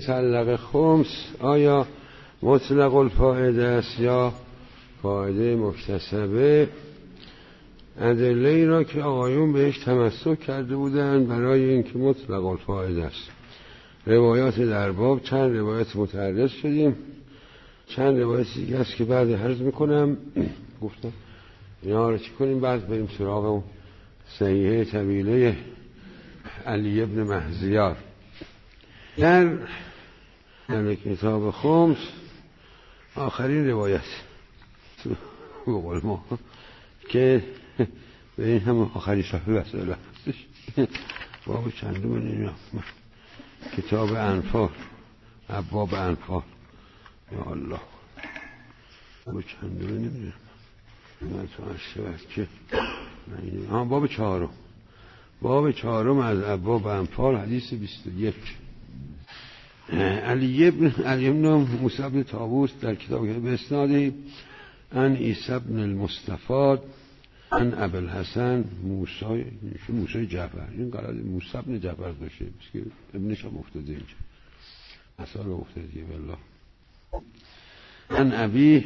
مطلق خمس آیا مطلق الفائده است یا فائده مکتسبه؟ ادله ای را که آقایون بهش تمسک کرده بودند برای اینکه مطلق الفائده است. روایات در باب چند روایت متعرض شدیم، چند روایت دیگه است که بعد عرض میکنم. گفتم اینا رو چی کنیم، بعد بریم سراغ اون صحیحه طویله علی ابن مهزیار. در کتاب خمس آخرین روایت بقول ما که به این هم آخرین صفحه وسائل هستش، باب چندم اینجا کتاب انفال، ابواب انفال. یا الله، باب چندم نمیدونم من تو عرصه که باب چهارم از ابواب انفال، حدیث 21. علی ابن موسی بن طاووس در کتاب به اسنادی عن عیسی بن المصطفى عن ابوالحسن موسی جعفر. این قرار موسی بن جعفر باشه که ابنش هم افتاده اینجا، اصلا افتاده والله. عن ابی،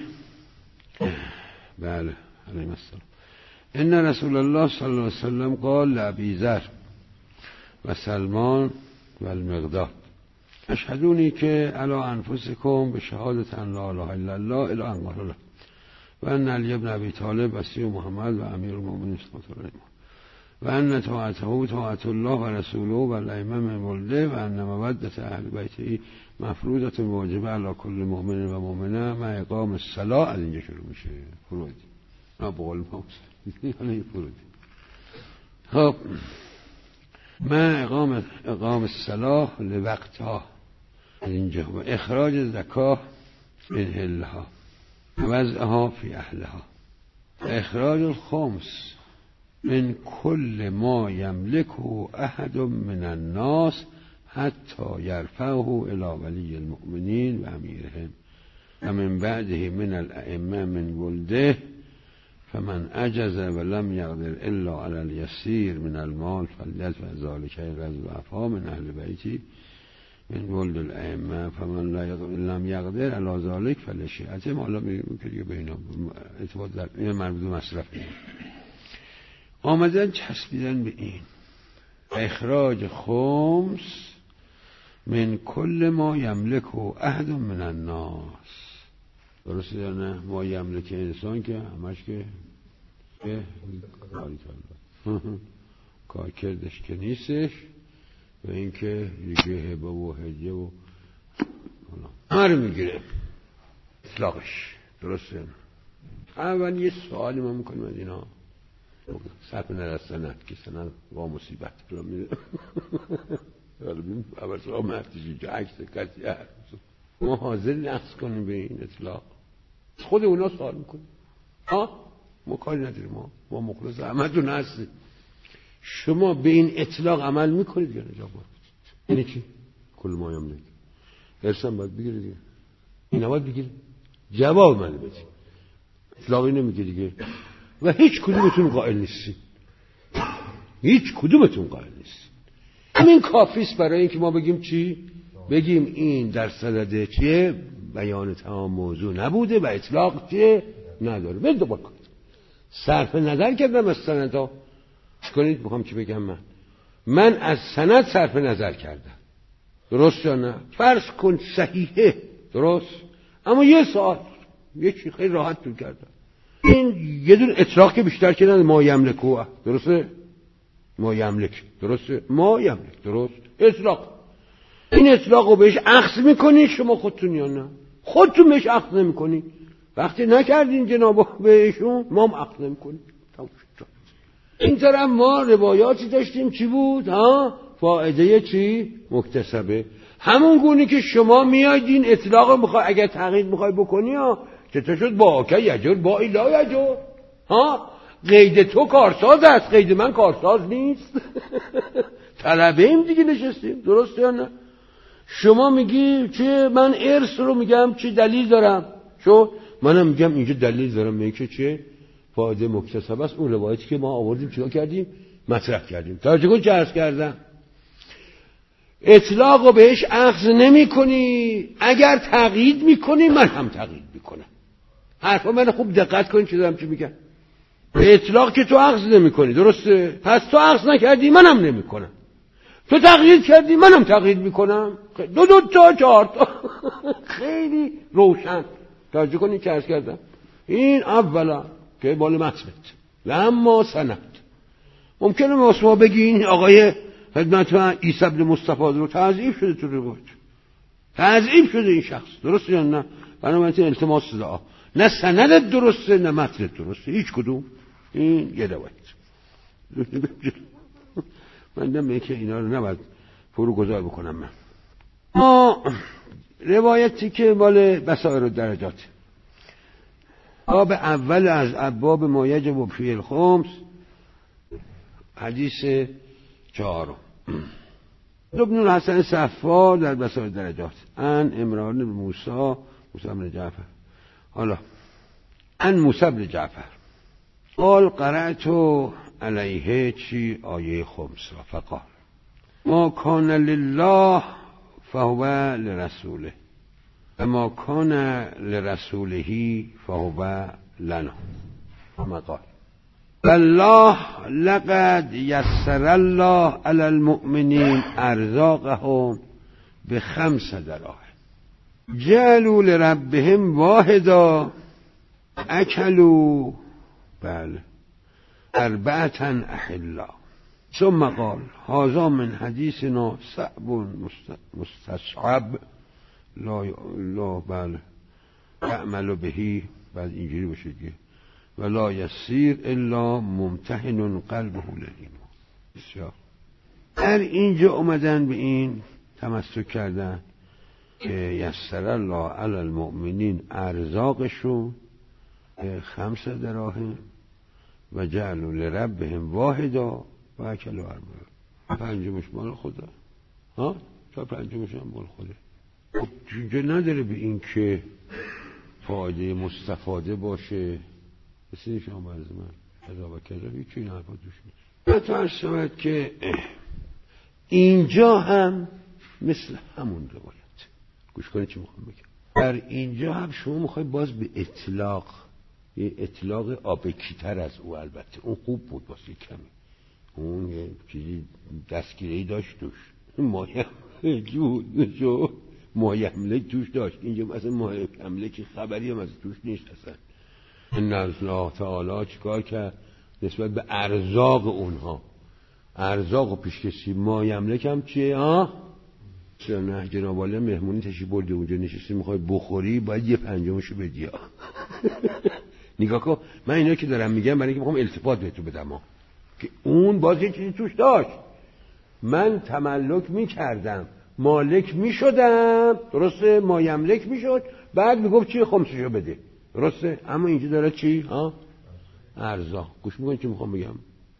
بله علیه السلام، ان رسول الله صلی الله علیه وسلم قال لابی ذر و سلمان و المقداد اشهدونی که علی انفسکم به شهادت ان لا اله الا الله الی ان قال الله و ان علی ابن ابی طالب وصی محمد و امیر المؤمنین صلی الله علیه و ان طاعته طاعت الله و رسوله و الائمه من ولده و ان مودة اهل بیته مفروضه واجبه علی کل مؤمن و مؤمنه مع اقام الصلاه. از اینجا شروع میشه فرودی، نه بقول ما یعنی فرودی. خب ما اقام الصلاه لوقتها از اینجا و اخراج زکاه من اهلها وضعها فی اهلها، اخراج الخمس من کل ما یملکه احد من الناس حتی یرفعه الی ولی المؤمنین و امیرهم و من بعده من الائمه من ولده فمن عجز ولم یقدر الا علی الیسیر من المال فلیدفع ذلک الضعفاء من اهل بیتی من ولد الائمه فمن لم یقدر علی ذلک فلشیعته. حالا میگیم که دیگه به اینا ارتباط در این مربوط به مصرف آمدن چسبیدن به این اخراج خمس من کل ما یملکه احد من الناس. درسته یا نه؟ ما یملک انسان که همش که کار کردش که نیستش و این که دیگه هبه و هجه و همه رو میگیره اطلاقش. درسته یا نه؟ اول یه سوالی ما میکنیم از اینا صرف نظر سند که سند با مصیبت رو میره اول سوال مفتیش اینجا عکس کسی هست ما حاضر نقص کنیم به این اطلاق. خود اونا سوال میکنیم ما کاری نداریم، ما مخلص احمدون هستیم. شما به این اطلاق عمل میکنید یا نجاب باید یعنی چی؟ کل ما یملک ارسان باید بگیره دیگه، این باید بگیره جواب منه بدید. اطلاقی نمیگه دیگه و هیچ کدومتون قائل نیستید، هیچ کدومتون قائل نیستید. همین کافیست برای اینکه ما بگیم چی؟ بگیم این در صدد چیه؟ بیان تمام موضوع نبوده و اطلاق چیه؟ نداره. برید دوباره کنید. صرف نظر کردم از سند ها کنید. میخوام چی بگم؟ من از سند صرف نظر کردم، درست یا نه؟ فرض کن صحیحه، درست، اما یه سوال یه چی خیلی راحت تو کردم. این یه دون اطلاق که بیشتر کردن ما یملکوه، درسته؟ ما یملک، درسته؟ ما یملک، درست؟ اطلاق. این اطلاق رو بهش اخذ میکنی شما خودتون یا نه؟ خودتون بهش اخذ نمیکنی. وقتی نکردین جناب بهشون ما هم اخذ نمیکنیم. این طرف ما روایاتی داشتیم چی بود؟ فائده چی؟ مکتسبه. همون گونه که شما میاید این اطلاق رو میخوای اگر تغییر میخوای بکنی چطور شد با که یجر با ایلا یجر؟ قید تو کارساز است، قید من کارساز نیست. طلبه ایم دیگه نشستیم، درسته یا نه؟ شما میگی که من ارث رو میگم چی دلیل دارم، شو منم میگم اینجا دلیل دارم، میگه چه فایده مکتسب است. اون روایتی که ما آوردیم چیکار کردیم؟ مطرح کردیم. توجه کن چه عرض کردم. اطلاق رو بهش اخذ نمی کنی، اگر تقیید میکنی من هم تقیید میکنم. حرفا من خوب دقت کنید چه دارم چی میگم. اطلاق که تو اخذ نمی کنی، درسته؟ پس تو اخذ نکردی منم نمی کنم. تو تقیید کردی منم تقیید میکنم. دو تا 4 تا خیلی روشن. توجه کنید که عرض کردم این اولا که بال مطلب لما سند. ممکنه ما بگی این آقای خدمت من عیسی ابن مصطفی رو تعذیب شده تو روایت، تعذیب شده این شخص، درسته یا نه؟ بنابراین التماس دعا، نه سندت درسته نه متنت درسته، هیچ کدوم. این یه روایت. من نمیگم که اینا رو نباید فرو گذار بکنم. من روایتی که مال بصائر الدرجات، باب اول از ابواب ما یجب فی الخمس، حدیث 4 ابن الحسن صفار در بصائر الدرجات عن عمران بن موسی بن جعفر، حالا عن موسی بن جعفر قال قرأت علیه چی آیه خمس را فقال ما کان لله فهو لرسوله و ما کان لرسوله فهو لنا. مقال والله لقد یسر الله علی المؤمنین ارزاقهم ب5 دراهم جعلوا لربهم واحدا اکلوا 4 احلا. ثم قال هذا من حدیثنا صعب مستصعب لا تعمل بهی، بعد اینجوری باشه دیگه، ولا یسیر الا ممتحن قلبه للایمان. بسیار در اینجا اومدن به این تمسک کردن که یسر الله علی المؤمنین ارزاقشون 5 دراهم و جعلوا لربهم واحدا و اکلوا 4، 5مش مال خدا، ها 5مش هم مال خدا. خب اینجا نداره به این که فایده مستفاده باشه. مثل شما از من کذا و کذا هیچی این حرفا توش نیست. حتی شاید که اینجا هم مثل همون روایت، گوش کنید چی میخوام بگم. در اینجا هم شما میخواید باز به اطلاق، یه اطلاق آبکیتر از او، البته اون خوب بود واسه کمی، اون یه چیزی دستگیری داشت توش، مایملک توش داشت. اینجا مثلا مایملک خبری هم از توش نیست اصلا. ان الله تعالی چیکار کرد نسبت به ارزاق اونها، ارزاق و پیشکشی. مایملک هم چیه؟ چرا نه جناب عالی مهمونی تشریف بردی اونجا نشستی میخوای بخوری، باید یه 5مشو بدی. نگاه کن، من اینا که دارم میگم برای اینکه میخوام التفات بهتو بدم که اون باز یه چیزی توش داشت. من تملک میکردم، مالک میشدم، درسته؟ مایملک میشد، بعد میگفت چی؟ خمسشو بده، درسته؟ اما اینجا داره چی؟ ارزاق. گوش میکنی چی میخوام بگم؟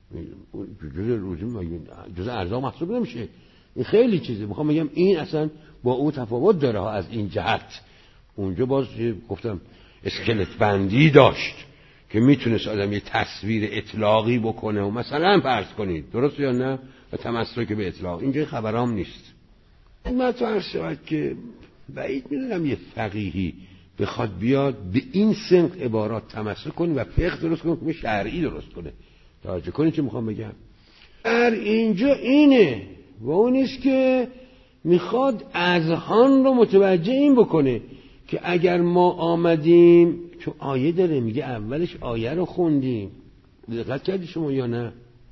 جز روزی جز ارزاق محسوب نمیشه، این خیلی چیزه. میخوام بگم این اصلا با او تفاوت داره از این جهت. اونجا باز گفتم اسکلت بندی داشت که میتونست آدم یه تصویر اطلاقی بکنه و مثلا فرض کنید، درست یا نه، و تمسک به اطلاق. اینجا خبرام نیست. من تو هر شاید که بعید میدونم یه فقیهی بخواد بیاد به این سنق عبارات تمسک کنه و فقه درست کنه که شرعی درست کنه. توجه کنید چه میخوام بگم. در اینجا اینه و اون نیست که میخواد اذهان رو متوجه این بکنه که اگر ما آمدیم، چون آیه داره میگه اولش آیه رو خوندیم، دقت کردی شما یا نه؟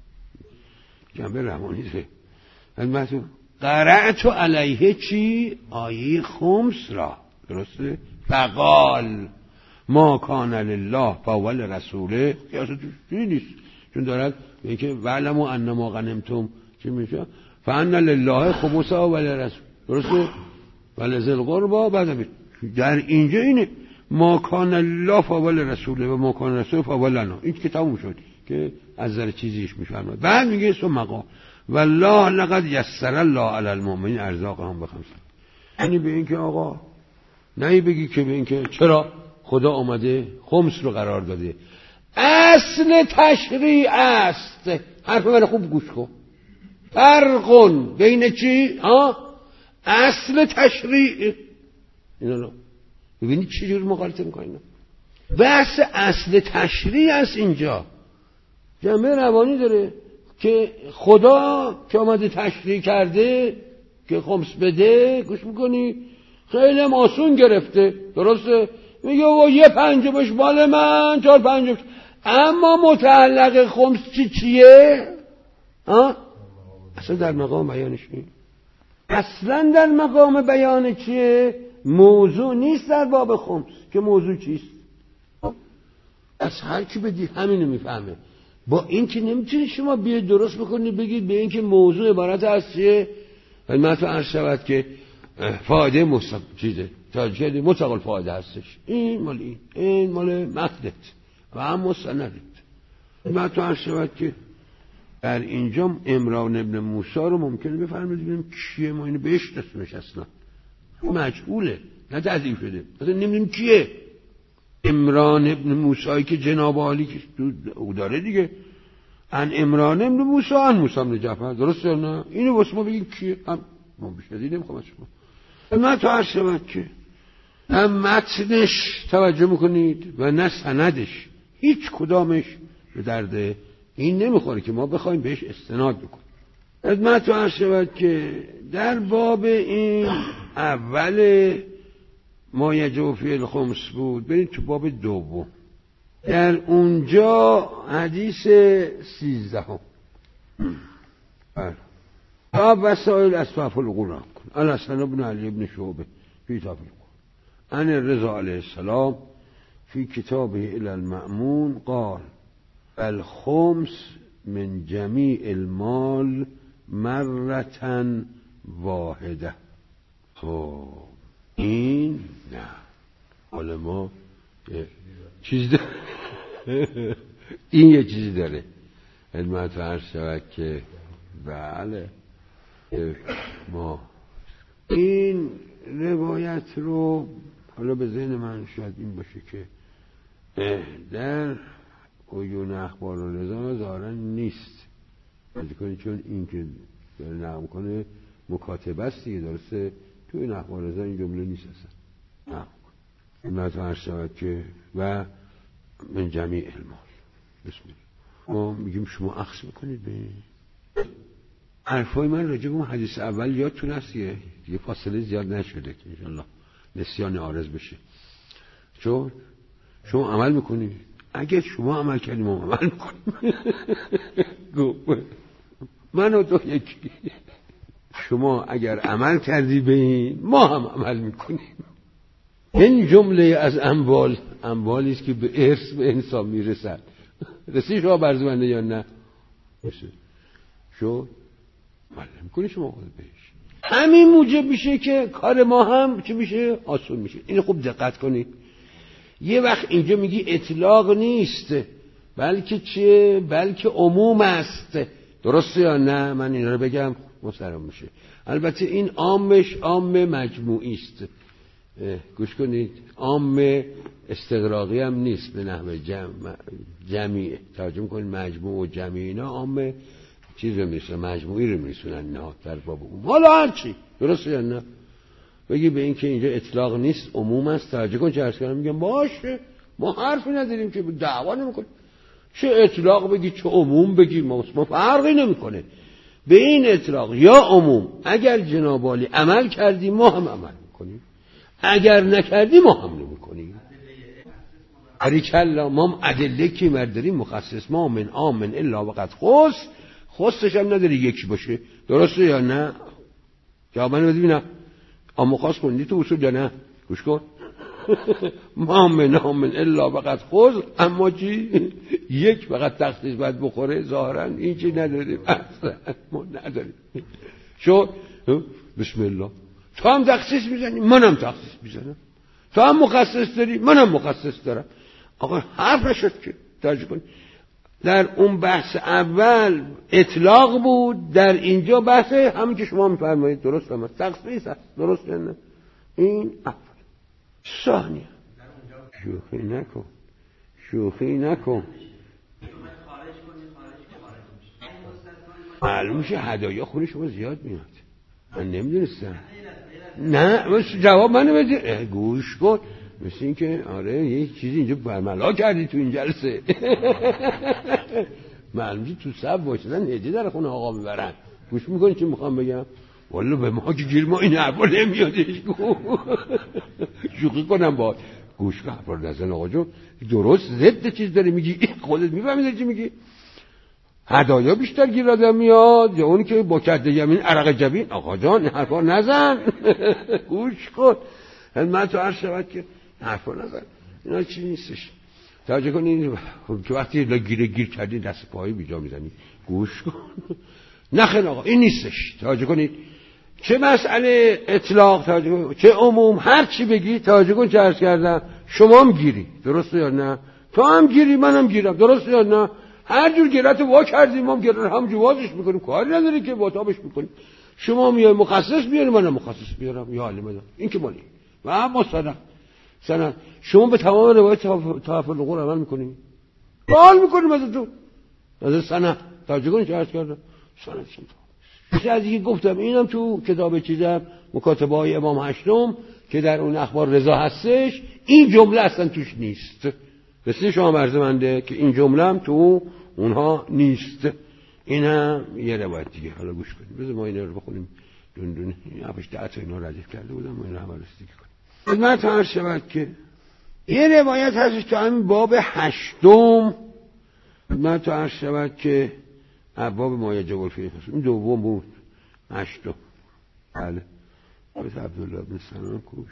جنبه روانی ده البته قرأت علیه چی؟ آیه خمس را، درسته؟ فقال ما کان لله فهو لرسوله، اصلا توی نیست، چون دارد میگه وعلموا انما غنمتم چی میشه؟ فان لله خمسها ولرسول، درسته؟ ولذل قربا. بعد در اینجا اینه ما کان الله فهو لرسوله و ما کان رسول فهو لنا. این کتاب شد که از نظر چیزیش میفهمه. بعد میگه ثم قال والله لقد یسر الله علی المؤمنین ارزاقهم ب5. یعنی به این که آقا نه بگی که به این که چرا خدا آمده خمس رو قرار داده، اصل تشریع است. حرف من خوب گوش کن. فرق بین چی؟ اصل تشریع. اینا رو ببینید چه جور مقالطه میکنن. بحث اصل تشریع است اینجا، جنبه روانی داره که خدا که آمده تشریع کرده که خمس بده، گوش میکنی خیلی هم آسون گرفته، درسته؟ میگه و 1/5 مال من، 4/5. اما متعلق خمس چیه؟ اصلا در مقام بیانش نیست. اصلا در مقام بیان چیه؟ موضوع نیست در باب خمس که موضوع چیست. از هر کی بدی همینو میفهمه. با این که نمیتونی شما بیاید درست بکنی بگید به این که موضوع عبارت از چیه. من تو عرض شود که فایده مطلق فایده هستش. این مال این مال متنت و هم مستندت. من تو عرض شود که در اینجا عمران ابن موسی رو ممکنه بفرمایید ببینیم کیه، ما اینو بهش اسمش اصلا مجهوله، نه تضعیف شده، اصلا نمیدونیم کیه. عمران ابن موسی که جناب عالی که او داره دیگه، ان عمران ابن موسی ان موسی بن جعفر، درسته یا نه؟ اینو واسه ما بگیم کیه، هم ما بیشتر نمیخوام از شما. من تو عرض شود که هم متنش توجه میکنید و نه سندش، هیچ کدامش به درد این نمیخوره که ما بخوایم بهش استناد بکنیم. خدمت تو عرض شود که در باب این اول ما یجب فی الخمس بود، برید تو باب دوم، در اونجا حدیث 13 باب وسائل اسفاف القرآن کن الحسن بن علی بن شعبه فی کتاب القرآن عن الرضا علیه السلام فی کتابه الی المأمون قال الخمس من جمیع المال مرة واحده. خب این نه، حالا ما چیز داره این یه چیزی داره. خدمت عرض شود که بله ما این روایت رو حالا به ذهن من شاید این باشه که در عیون اخبار و رضا ظاهرا نیست، چون این که داره نقل کنه مکاتبه است دیگه، درسته؟ تو این اخبار رضا این جمله نیست اصلا. خدمت عرض شود که و من جمیع المال بسم الله. ما میگیم شما اخذ میکنید به حرفای من راجع به اون حدیث اول یادتون هست یه فاصله زیاد نشده که انشالله نسیان عارض بشه. چون شما عمل میکنید، اگه شما عمل کردیم ما عمل میکنیم. من و تو یکی. شما اگر عمل کردی به این ما هم عمل میکنیم. این جمله از اموالی است که به ارث به انسان میرسد. رسید شما برزمنده یا نه؟ شو عمل میکنی شما خود بهش، همین موجب میشه که کار ما هم چه میشه؟ آسون میشه. اینو خوب دقت کنید. یه وقت اینجا میگی اطلاق نیست بلکه چه؟ بلکه عموم است، درسته یا نه؟ من اینا رو بگم مسترم میشه. البته این عامش عام مجموعی است، گوش کنید، عام استغراقی هم نیست به نحو جمعی. ترجمه کنید مجموع و جمعی، اینا عام چیز رو میرسن، مجموعی رو میرسونن نه در باب عموم. حالا هرچی درسته یا نه؟ بگی به این که اینجا اطلاق نیست عموم است، توجه کن چه عرض کردم، میگم باشه ما حرفی نداریم که دعوا نمیکنیم، چه اطلاق بگی چه عموم بگی ما فرقی نمیکنه. به این اطلاق یا عموم اگر جناب عالی عمل کردی ما هم عمل میکنیم، اگر نکردی ما هم نمیکنیم. باریکلا ما هم ادله کی مرداریم مخصص ما من آمن الا وقت خصش هم نداری یکی باشه، درسته یا نه؟ جواب منو ببینم. اما خاص خوندی تو اصول یا نه؟ گوش کن. ما من آمن الا وقت اما چی؟ یک فقط تخصیص باید بخوره، ظاهرا این چی نداریم اصلا ما نداریم. شو بسم الله، تو هم تخصیص میزنی منم تخصیص میزنم، تو هم مخصص داری منم مخصص دارم. آقا حرف نشد که ترجمه کنی. در اون بحث اول اطلاق بود، در اینجا بحث همین که شما میفرمایید درست هم است، تخصیص است، درست نه؟ این اول. ثانیه شوخی نکن معلوم میشه هدایا خونه شما زیاد میاد، من نمیدونستم. نه جواب منو بده، گوش کن. مثل این که آره یه چیزی اینجا برملا کردی تو این جلسه. معلومه تو صف باشدن هدیه در خونه آقا میبرن. گوش میکنی چی میخوام بگم؟ والا به ما که گیر ما این حرفا نمیادش. شوخی کنم با گوش کن حرفا نزن آقا جون، درست ضد چیز داری میگی. خودت میفهمی چی میگی؟ هدایا بیشتر گیر آدم میاد یا اونی که با کد یمین عرق جبین؟ آقا جان حرفا نزن. گوش کن. من تو عرض شود که حرفا نزن، اینا چی نیستش. توجه کنید که وقتی گیر کردی دست پایی بیجا میزنی. گوش کن. نخیر آقا این نیستش. توجه کنید چه مسئله اطلاق، توجه کن، چه عموم، هر چی بگی توجه کن چه عرض کردم. شما هم گیری، درسته یا نه؟ تو هم گیری، منم گیرم، درسته یا نه؟ هر جور گیرتو وا کردیم، ما هم گیرن همجور وازش میکنیم، کاری نداری که واتابش میکنیم. شما میای مخصص بیاری، منم مخصص بیارم، یا عالمه. این که مالی و اما سند شما به تمام روایت تحفل القول عمل میکنیم، قال میکنیم ازتون از سند. توجه کنید چه عرض کردم. سند چیزی از اینکه گفتم اینم تو کتاب چیزم مکاتبه های امام هشتم که در اون اخبار رضا هستش، این جمله اصلا توش نیست. رسید شما مرزمنده که این جمله هم تو اونها نیست. این هم یه روایت دیگه. حالا گوش کنید، بذار ما اینا رو بخونیم دون دون. این 8-10 تا اینا ردیف کرده بودم، ما این رو هم رسیدگی کنیم. من تا عرض شود که یه روایت هستش تو همین باب 8. من تا عرض شود که باب ما یجب الفیه این دوم بود. 8. بله از عبدالله بن سلام کوش.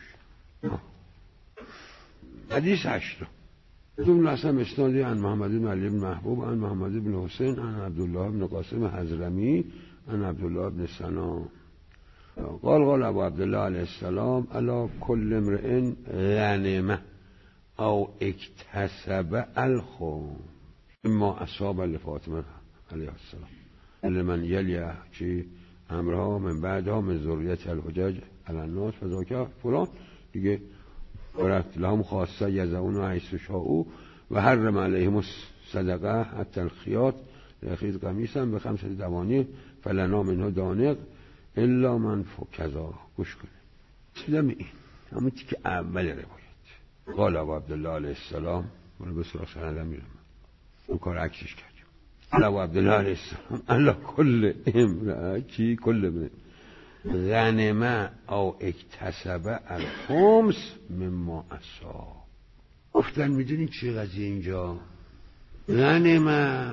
حدیث 8. ثم لسم اسنادی عن محمد بن علی بن محبوب عن محمد بن حسین عن عبدالله بن قاسم حضرمی عن عبدالله بن سلام قال ابو عبدالله علیه السلام الا کل امرئ غنمه او اکتسب الخمس اما اصاب لفاطمه علیه السلام لمن یلی چی امرها من بعدها من ذریت الحجاج علی الناس فذاک فلان دیگه ورد لهم خاصه یزعون و حیث شاءوا و حرم علیهم صدقه حتی الخیاط لخیط قمیصا به 5 دوانی فلنا منه دانق الا من فکذا. گوش کنید چیزم این همون که اول روایت قال ابو عبدالله علیه السلام من به سراغ سندم میرم اون کار عکسش کردیم. قال ابو عبدالله علیه السلام الا کل امرأ چی کل غنمه او اکتسب الخمس مما اصاب. گفتن میدونین چی قضیه اینجا؟ غنمه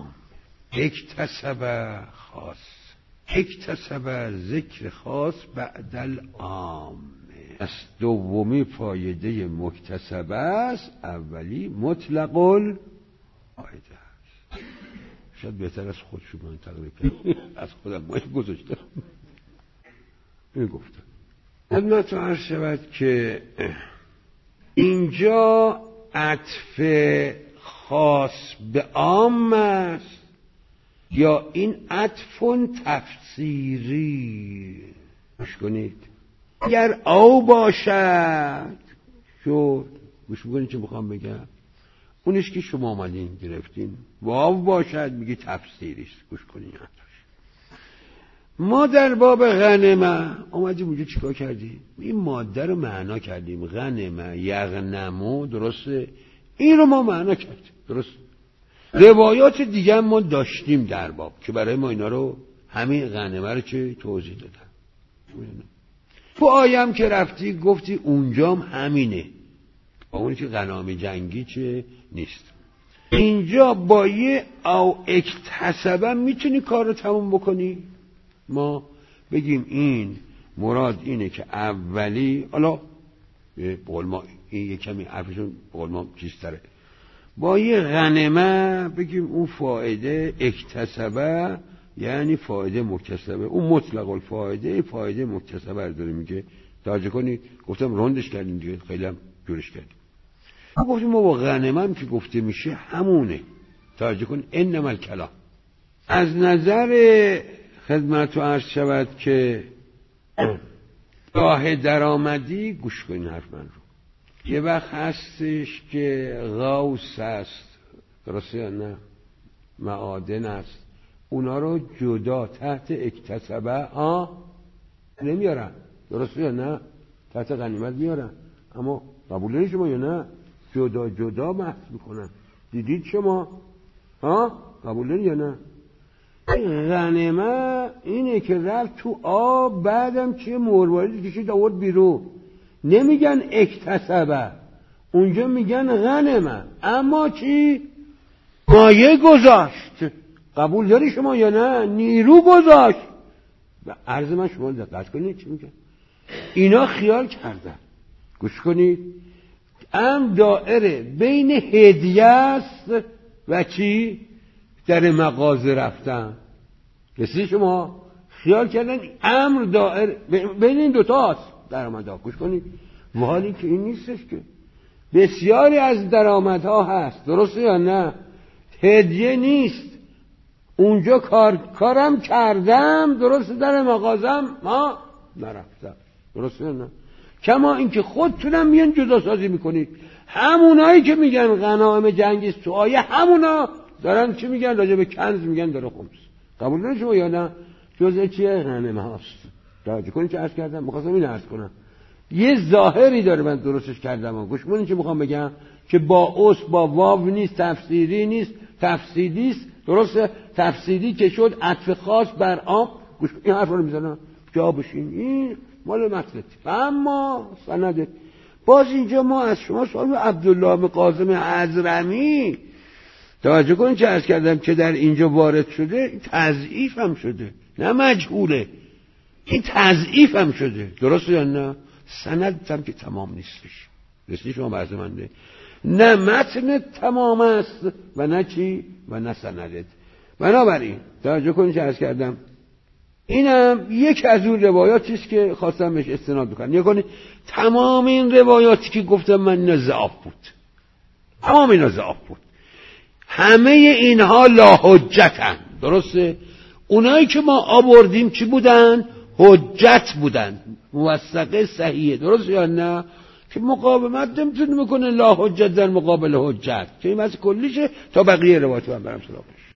اکتسب خاص، اکتسب ذکر خاص بعد العام. از دومی فایده مکتسب است، اولی مطلق الفایده است. شاید بهتر از خودشون من تقریب کنم از خودم باید گذاشتم. این گفتم خدمت عرض شود که اینجا عطف خاص به عام است یا این عطف تفسیری؟ گوش کنید. اگر او باشد شد، گوش بکنید چه میخوام بگم، اونش که شما آمدین گرفتین، واو باشد میگه تفسیریست. گوش کنید ما در باب غنمه اومدیم اونجا چیکار کردیم؟ این ماده رو معنا کردیم. غنمه یغنمو، درسته؟ این رو ما معنا کردیم، درست؟ روایات دیگه ما داشتیم در باب که برای ما اینا رو همین غنمه رو چه توضیح دادن. تو آیم که رفتی گفتی اونجام همینه، با اونی که غنام جنگی چه نیست. اینجا با یه او اکتسبه میتونی کار رو تموم بکنی. ما بگیم این مراد اینه که اولی، حالا بقول ما این یه کمی حرفشون بقول ما چیزتره، با یه غنمه بگیم اون فایده اکتسبه یعنی فایده مکتسبه، اون مطلق الفایده فایده مکتسبه رو داره میگه. توجه کنید گفتم روندش کردیم دیگه، خیلی هم جورش کردیم. گفتیم ما با غنمه هم که گفته میشه همونه. توجه کنید انما الکلام از نظر خدمت رو عرض شود که راه درآمدی. گوش کنین حرف من رو. یه وقت هستش که غوث است، درسته یا نه؟ معادن است، اونا رو جدا تحت اکتسبه نمیارن. درسته یا نه؟ تحت غنیمت میارن. اما قبول دارید شما یا نه؟ جدا جدا بحث میکنن. دیدید شما؟ ها؟ قبول دارید یا نه؟ غنیمت اینه که رفت تو آب، بعدم چه مرواریدی کشید آورد بیرون. نمیگن اکتسبه، اونجا میگن غنیمت. اما چی؟ مایه گذاشت. قبول داری شما یا نه؟ نیرو گذاشت. و عرض من شما دقت کنید چی میگن. اینا خیال کردن، گوش کنید، دائره بین هدیه است و چی؟ در مغازه رفتن. رسید شما؟ خیال کردن امر دائره بین این دوتاست درآمدها. گوش کنید، و حالی که این نیستش که بسیاری از درآمدها هست، درسته یا نه؟ هدیه نیست. اونجا کارم کردم، درسته، در مغازم ما نرفتم، درسته یا نه؟ کما اینکه خودتونم میان جدا سازی میکنید. همونایی که میگن غنایم جنگی تو آیه، همونا دارن چی میگن؟ راجع به کنز میگن داره خمس. قبول دارید شما یا نه؟ جزء چیه؟ غنیمه هاست. توجه کنید چه عرض کردم. می‌خواستم این عرض کنم یه ظاهری داره، من درستش کردم. گوش کنید چه میخوام بگم، که با اوس با واو نیست، تفسیری نیست، تفسیری است. درسته؟ تفسیری که شد عطف خاص بر آب. گوش این حرف رو میزنم جا بشین، این مال مطلب. اما سند باز اینجا ما از شما سوال عبدالله قاسم حضرمی توجه کنید چه عرض کردم که در اینجا وارد شده. تضعیف هم شده، نه مجهوله، این تضعیف هم شده، درسته یا نه؟ سند هم که تمام نیستش. رسید شما بحث منده، نه متن تمام است و نه چی و نه سندت. بنابراین توجه کنید چه عرض کردم. اینم یک از اون روایاتی است که خواستم بهش استناد بکنم. نگاه کنید تمام این روایاتی که گفتم من نزاف بود، تمام اینا ضعف بود. همه اینها لا حجتن، درسته؟ اونایی که ما آوردیم چی بودن؟ حجت بودن، موثقه صحیحه، درسته یا نه؟ که مقاومت نمیتونه بکنه لا حجت در مقابل حجت، که این مسئله کلیشه تا بقیه روایات من برم سراغش.